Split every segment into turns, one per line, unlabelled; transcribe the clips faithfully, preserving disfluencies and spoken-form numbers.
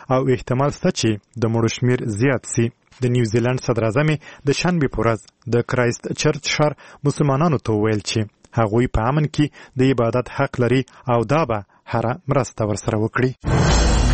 او احتمال شته چې د مړو شمیر زیات سي. د نیوزیلند صدر اعظم د شنبې په ورځ د کرایست چرچ ښار مسلمانانو ته وویل چې هغوی په امن کې د عبادت حق لري او دا به هره مرسته ورسره وکړي.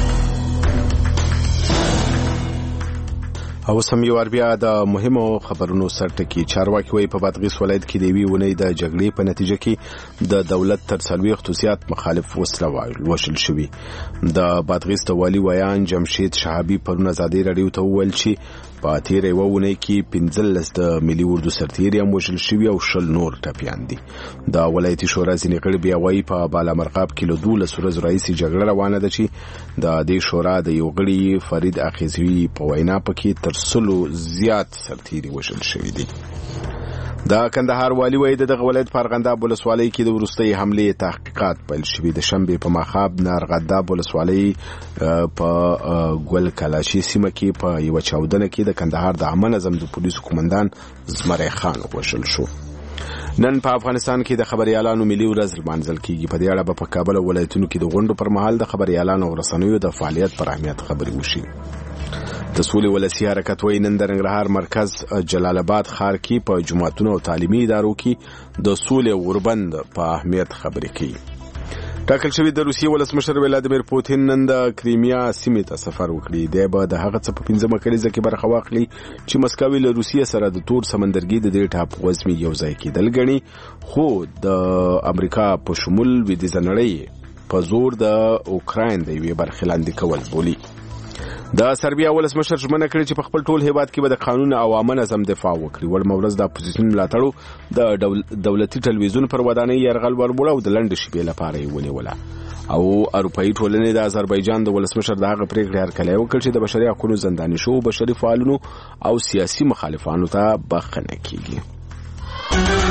او سم یو بیا د مهمو خبرونو سرټکی چارواکي وایي په بادغیس ولایت کې د وی ونې د جګړې په نتیجه کې د دولت تر څلوېښتو زیات مخالف وسله وشل شوي. د بادغیس د والي ویان جمشید شهابي پرون ازادي راډیو ته وویل چې په تیرې یوه اونۍ کې پنځلس د ملي اردو سرتیري هم وژل شوي او شل نور ټپیان دي. د ولایتي شورا ځینې غړي بیا وایي په بالامرغاب کې له دولس ورځو راهیسې جګړه روانه ده چې د دې شورا د یو غړي فرید اخیزوي په وینا پکې تر سلو زیات سرتیري وژل شوي دي. د کندهار والي وایي د دغه ولایت په ارغنداب ولسوالۍ کې د وروستۍ حملې تحقیقات پیل شوي. د شنبې په ماښام د ارغنداب ولسوالۍ په ګل کلاشي سیمه کې په یوه چاودنه کې د کندهار د عامه نظم د پولیسو قومندان زمری خان وژل شو. نن په افغانستان کې د خبريالانو ملي ورځ لمانځل کیږي. په دې اړه به په کابل ولایتونو کې د غونډو پر مهال د خبريالانو او رسنیو د فعالیت پر اهمیت خبرې وشي. د سولې ولسی حرکت وایي نن د ننګرهار مرکز جلال آباد ښار کې په جوماتونو او تعلیمي ادارو کې د سولې غوربند په اهمیت خبرې کوي. ټاکل شوی د روسیې ولسمشر ولادیمیر پوتین نن د کریمیا سیمې ته سفر وکړي. دی به د هغه څه په پنځمه کلیزه کې برخه واخلي چې مسکو له روسیې سره د تور سمندرګي د دې ټاپو وزمي یو ځای کېدل ګڼي، خو د امریکا په شمول لویدیځه نړۍ په زور د اوکراین د یوې برخې لاندې کول بولي. د سربیا ولسمشر ژمنه کړې چې په خپل ټول هیواد کې به د قانون او عامه نظم دفاع وکړي. وړمه ورځ د اپوزیسیون ملاتړو د دول دولتي ټلویزیون پر ودانۍ یرغل وربوړ او د لنډې شپې لپاره یې ونیوله. او اروپایي ټولنې د آذربایجان د ولسمشر د هغه پریکړې هرکلی وکړ چې د بشري حقوقو زنداني شو بشري فعالونو او سیاسي مخالفانو ته بخښنه کیږي.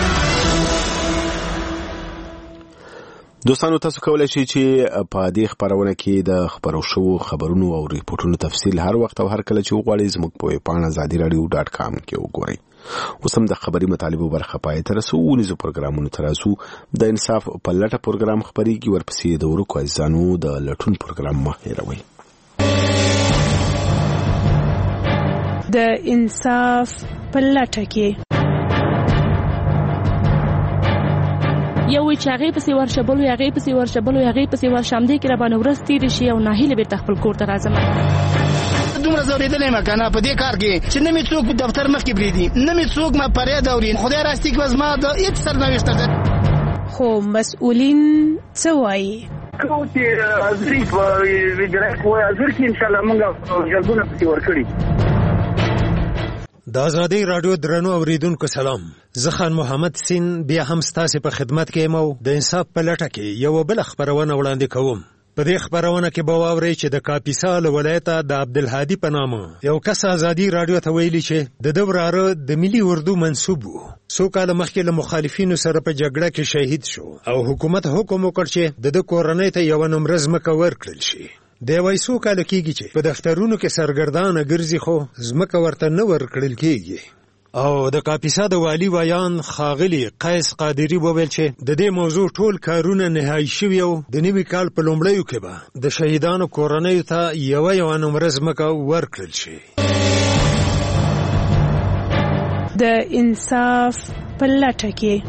دوستانو تاسو کولای شئ چې په دې خبرونه کې د خبرو شوو خبرونو او ریپورتونو تفصیل هر وخت او هر کله چې وغواړئ زموږ په ویب پاڼه ازادي راډیو ډاټ کام کې وګورئ. اوس هم د خبري مطالبو برخه پای ته رسو. ونیزو پروګرامونو ته رسو. د انصاف په لټه پروګرام خبرېږي، ورپسې د ورکو عزیزانو د لټون پروګرام مه هېروئ.
د انصاف په لټه کې یو وی چې هغې پسې ورشه بل وی هغې پسې ورشه بل وی هغې پسې ورشه همدې کې راباندې ورځ تېرې شي او ناهیله بېرته خپل کور ته راځم.
دومره ځورېدلی یم که نه په دې کار کې چې نه مې څوک دفتر مخکې پرېږدي، نه مې څوک ما فریاد اوري. خدای راستي کې به زما د هېڅ سرنوشته ده.
خو مسؤلین څه وایي؟
کوم چې حاضري په وجرایت وایي حاضر کړي انشاءالله موږ جلبونه پسې ورکړي.
د ازادي رادیو درنو اوریدونکو سلام. زه خان محمد سین بیا هم ستاسو په خدمت کې یم او د انصاف په لټه کې یو بل خبرونه وړاندې کوم. په دې خبرونه کې به واورئ چې د کاپیسا له ولایته د عبدالهادي په نامه یو کس ازادي رادیو ته ویلي چې د ده وراره د ملي اردو منسوب و. څو کاله مخکې له مخالفینو سره په جګړه کې شهید شو او حکومت حکم وکړ چې د ده کورنۍ ته یوه نمره ځمکه ورکړل شي. دی وایي څو کاله کېږي چې په دفترونو کې سرګردانه ګرځي خو ځمکه ورته نه ورکړل کېږي. او د کاپیسا د والي ویان ښاغلي قیس قادري وویل چې د دې موضوع ټول کارونه نهایي شوي او د نوي کال په لومړیو کې به د شهیدانو کورنیو ته یوه یوه نمره ځمکه ورکړل شي.
د انصاف په لټه کې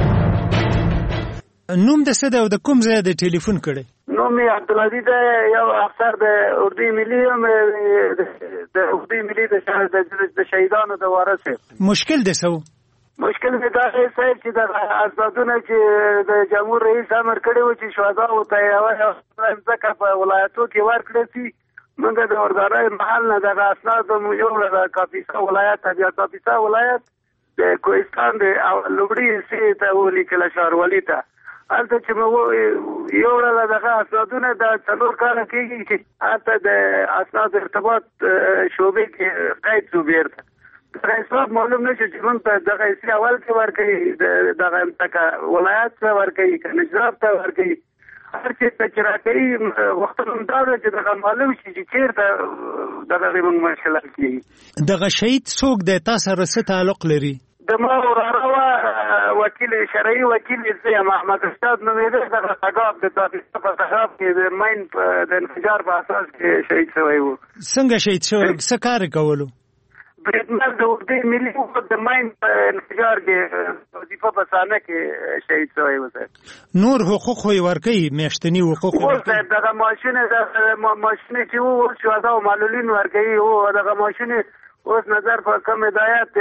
نوم د څه دی او د کوم ځای د ټلیفون کړی؟
نوم یې عبدالعزیز دی، یو افسر د اردو ملي یم، د اردو ملي د شهیدانو د وارث یم.
مشکل دی څه و؟
مشکل مې دا دی صاحب چې د اسنادونه چې د جمهور رئیس امر کړی و چې شهداو ته یوه ځمکه په ولایتو کې ورکړی سي. موږ د وردارای محل نه دغه اسناد یوړه د کاپیسا ولایت ته، بیا کاپیسا ولایت د کوهستان د لومړي حصې ته ولیکله ښاروالي ته. هلته چې مو یوړله دغه اسنادونه د څلور کاله کېږي چې هلته د اسناد ارتباط شعبې کې قید شو. بیرته دغه حساب معلوم نه شو چې موږ ته دغه حصې اول کې ورکوي، دغه ځمکه ولایت ته ورکوي که نجراب ته ورکوي. هر چېرته چې راکوي غوښتنه همدا ده چې دغه معلوم شي چې چېرته دغه زموږ مشکلات کېږي.
دغه شهید څوک دی؟ تا سره څه تعلق لري؟
د ما وراره وه وکیل شرعي وکیل زه محمد استاد نومېده د تګاب د کاپیسا په تګاب کې د ماین د انفجار په اساس کې شهید شوی و.
څنګه شهید شو؟ څه کار کولو؟
بریدمن د اردو ملي حکومت د ماین په انفجار کې وظیفه په سانه کې شهید شوی و.
نور حقوق خو ورکوي، میاشتني حقوق
ورکوي. دغه ماشین د ماشین چې وو شهدا او معلولین ورکوي او دغه ماشین اوس نظر په کم هدایت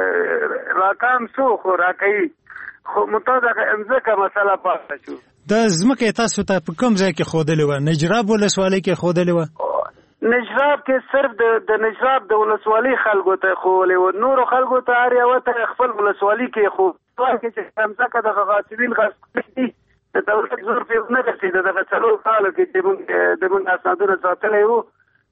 راکام سو خو راکوي، خو مطابق امزکه مسله پاتې شو.
د ځمکې تاسو ته په کوم ځای کې ښودلې وه؟ نجراب ولسوالۍ کې ښودلې وه؟
نجراب کې صرف د د نجراب د ولسوالۍ خلکو ته ښودلې وه، نورو خلکو ته هر یوه ته خپل ولسوالۍ کې ښودلې کې چې امزکه دغه غاصبین غصب دي د دولت زور پرې نه رسېده. دغه څلور کالو کې چې موږ د موږ اسنادونه ساتلی وو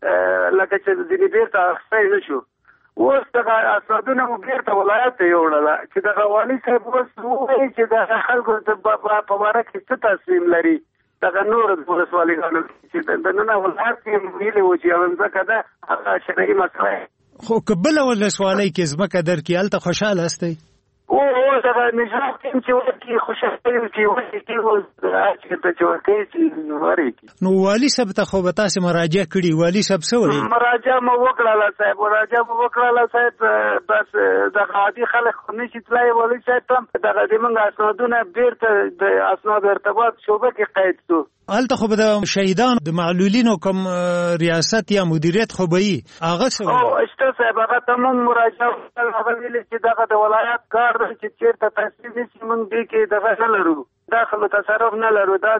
لکه چې ځینې بېرته اخیستی نه شو. اوس دغه اسنادونه مو بېرته ولایت ته یوړله چې دغه والي صاحب اوس ووایي چې دغه خلکو په باره کې څه تصمیم لري. دغه نورو ولسوالیګانو چې دننه ولایت کې ویلي وو چې یوه ځمکه ده هغه شرعي مسله.
خو که بله ولسوالۍ کې ځمکه درکړي هلته خوشحاله هستئ؟
او او دغه نجراب کې چې ورکړي خوشحاله یم چې ورکړي اوس هرچېرته چې ورکوي چې ورکړي.
نو والي صاحب ته خو به تاسې مراجعه کړي، والي صاحب څه وایي؟
مراجعه مو وکړله صاحب، مراجعه مو وکړله صاحب، بس دغه عادي خلک خو نشي تللی. والي صاحب ته هم دغه د موږ اسنادونه بېرته د اسناد ارتباط شعبه کې قید شو.
هلته خو به د شهیدانو د معلولینو کوم ریاست یا مدیریت خو به وي، هغه څه وایي؟
او شته صاحب، هغه ته موږ مراجعه وکړل، هغه ویلي چې دغه د ولایت کار دی چې چېرته تصمیم نیسي موږ دې کې دغه نه لرو، داخل تصرف نه لرو. دا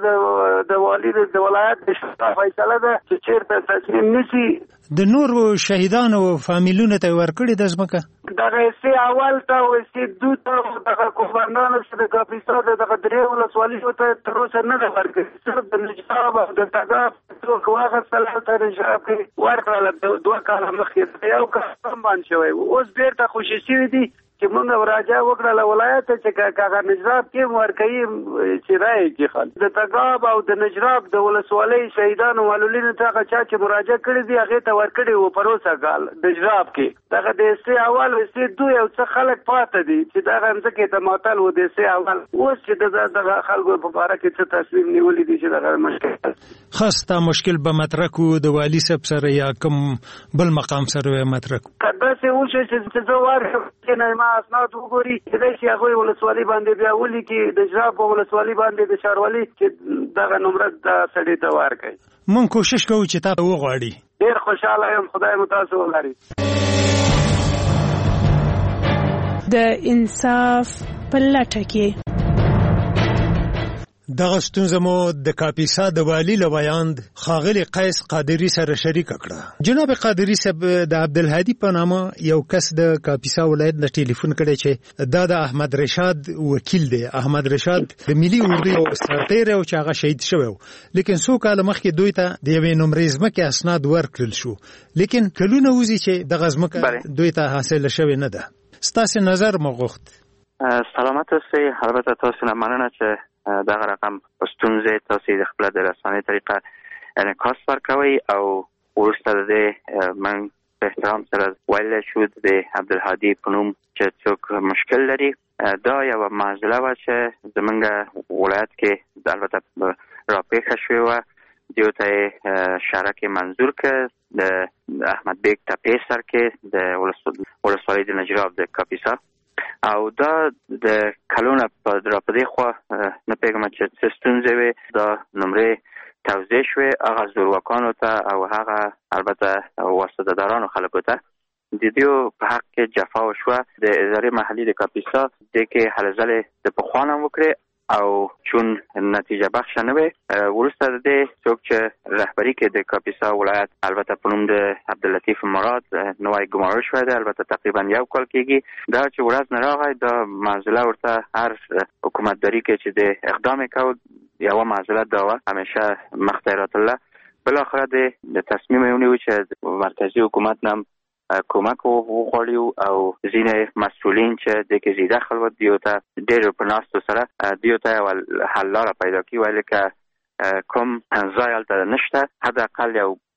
د والي د ولایت د شورا فیصله ده چې چېرته تصمیم نیسي.
د نورو شهیدانو فامیلونو ته یې ورکړې ده ځمکه؟
دغه حصې اول ته او حصې دو ته دغه قربانیانو چې د کاپیسا د دغه درې ولسوالیو ته تر اوسه نه ده ورکړې. صرف د نجراب او د تګاب څوک واخیستل، هلته نجراب کې ورکړله دوه کاله مخکې، یو کال هم بند شوی و. اوس بېرته خوشي شوي دي چې موږ مراجعه وکړله ولایت ته چې هغه نجراب کې ورکوي چې رایې کې خلک د تګاب او د نجراب د ولسوالۍ شهیدانو معلولینو ته هغه چا چې مراجعه کړې دي هغې ته ورکړې وو په روسه کال نجراب کې. دغه د حصې اول حصې دو یو څه خلک پاته دي چې دغه ځمکې ته معطل و د حصې اول. اوس چې دغه خلکو په باره کې څه تصمیم نیولي دي چې دغه مشکل
خاص تا مشکل به مطرح کړو د والي صاحب سره یا کوم بل مقام سره به مطرح کړو؟
که داسې وشي چې زه ورشم چې ما اسناد وګوري کېدای شي هغوی ولسوالي باندې بیا ولیکي د نجراب په ولسوالي باندې د ښاروالي چې دغه نمره د سړي ته ورکړي.
مونږ کوشش کوو چې تا وغواړي.
ډېر خوشحاله یم، خدای مو تاسو ولري.
د انصاف په لټه کې
دغه ستونزه مو د کاپیسا د والي له ویاند ښاغلي قیس قادري سره شریکه کړه. جناب قادري صاحب د عبدالهادي په نامه یو کس د کاپیسا ولایت نه ټلیفون کړی چې دا د احمد رشاد وکیل دی. احمد رشاد د ملي اردو یو سرتیر او چې هغه شهید شوی و، لیکن څو کاله مخکې دوی ته د یوې نمرې ځمکې اسناد ورکړل شو، لیکن کلونه وځي چې دغه ځمکه دوی ته حاصله شوې نه ده. ستاسې نظر مو غوښت.
سلامت اوسئ. البته تاسو نه مننه چې دغه رقم ستونزې تاسو د خپل د رسنۍ طریقه انعکاس ورکوي او وروسته د دې من په احترام سره ویلی شو د عبدالهادي په نوم چې څوک مشکل لري. دا یوه معضله وه چې زمونږ ولایت کې البته راپېښه شوې وه. دیو ته یې شرک منظور کړ د احمد بیگ تپې سر کې د ولسوالۍ د نجراب د کاپیسا، او دا د کلونه په دې خوا نه پوهېږم چې څه ستونزې وې. دا نمرې توزیع شوې هغه زورواکانو ته او هغه البته واسطه دارانو خلکو ته. د دیو په حق کې جفا وشوه. د ادارې محلي د کاپیسا دې کې هلې ځلې د پخوا نه وکړې او چون نتیجه بخش نه وي. وروسته د دې څوک چې رهبري کې د کاپیسا ولایت البته په نوم د عبداللطیف مراد نوی ګمارل شوی دی، البته تقریبا یو کال کېږي. دا چې ورځ نه راغی دا معضله ورته هر حکومتداري کې چې د اقدام کوي یوه معضله دا وه همیشه مخته راتله. بالاخره د تصمیم یې ونیو چې مرکزي حکومت نه کومک وغواړي او ځینې مسؤلین چې د کې زیاده خلوت دیو ته ډېر په ناستو سره دیو ته یوه حل لاره پیدا کړي، ویلې که کوم ځای هلته نشته حداقل یو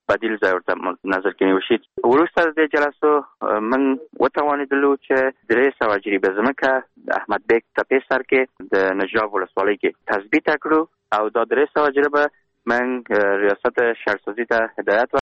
بدیل ځای ورته نظر کې نیول شي. وروسته د جلسو موږ وتوانېدلو چې درې سوه جریبه ځمکه د احمد بیګ تپې سر کې د نجراب ولسوالۍ کې تثبیت کړو او دا درې سوه جریبه موږ ریاست شهرسازي ته هدایت